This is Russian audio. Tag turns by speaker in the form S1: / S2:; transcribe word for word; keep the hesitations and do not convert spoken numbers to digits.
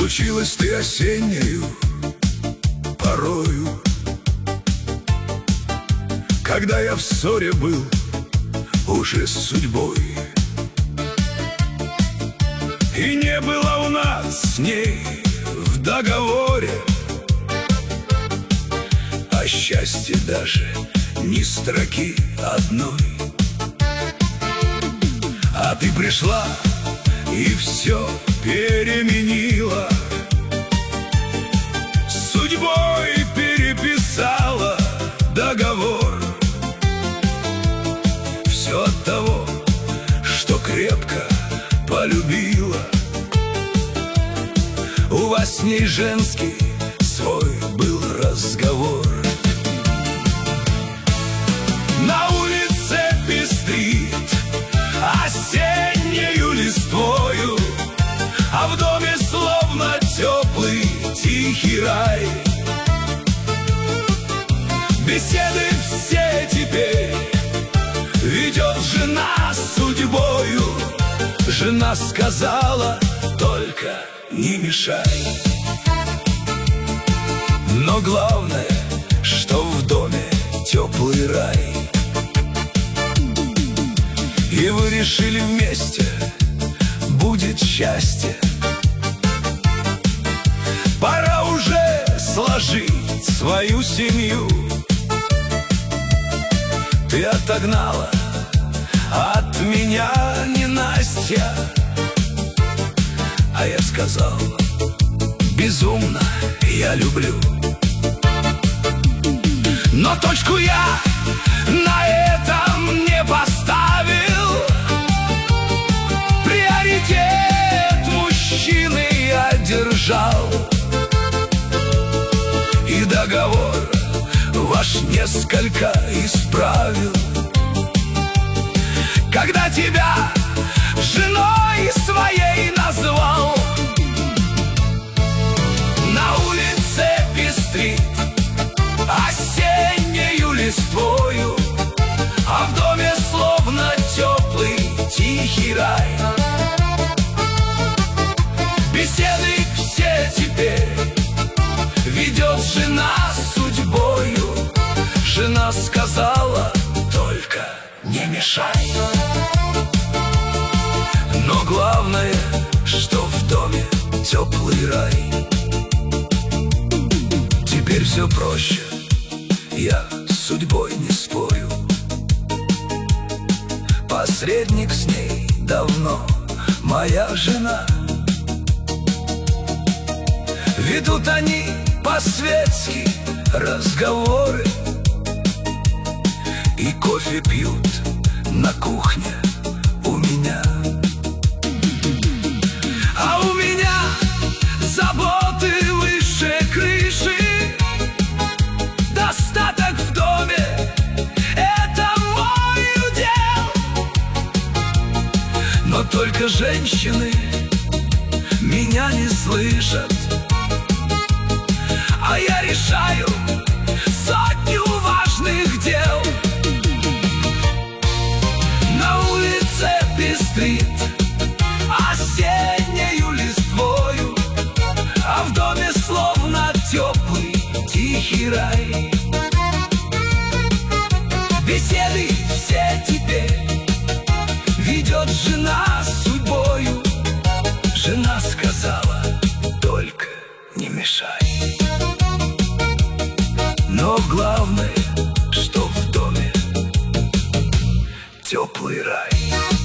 S1: Случилась ты осеннею порою, когда я в ссоре был уже с судьбой, и не было у нас с ней в договоре о счастье даже ни строки одной. А ты пришла и все переменила, с судьбой переписала договор. Все от того, что крепко полюбила. У вас с ней женский свой был разговор. На улице пестрит осеннею листвою, а в доме словно теплый тихий рай. Беседы все теперь ведет жена с судьбою. Жена сказала: только не мешай. Но главное, что в доме теплый рай. И вы решили вместе, будет счастье. Пора уже сложить свою семью. Ты отогнала от меня ненастья, а я сказал: безумно я люблю. Но точку я на этом не поставил. Приоритет мужчины я держал, и договор ваш несколько исправил. Когда тебя женой своей назвал, на улице пестрит осеннею листвою, а в доме словно теплый тихий рай. Беседы все теперь ведет жена с судьбою. Жена сказала: только не мешай. Но главное, что в доме теплый рай. Теперь все проще, я с судьбой не спорю. Посредник с ней давно моя жена. Ведут они по-светски разговоры и кофе пьют на кухне у меня. А у меня заботы выше крыши. Достаток в доме — это мой удел. Но только женщины меня не слышат, а я решаю сотню важных дел. На улице пестрит осеннею листвою, а в доме словно теплый тихий рай. Беседы все теперь ведет жена с судьбою. Жена сказала: только не мешай. Но главное, что в доме теплый рай.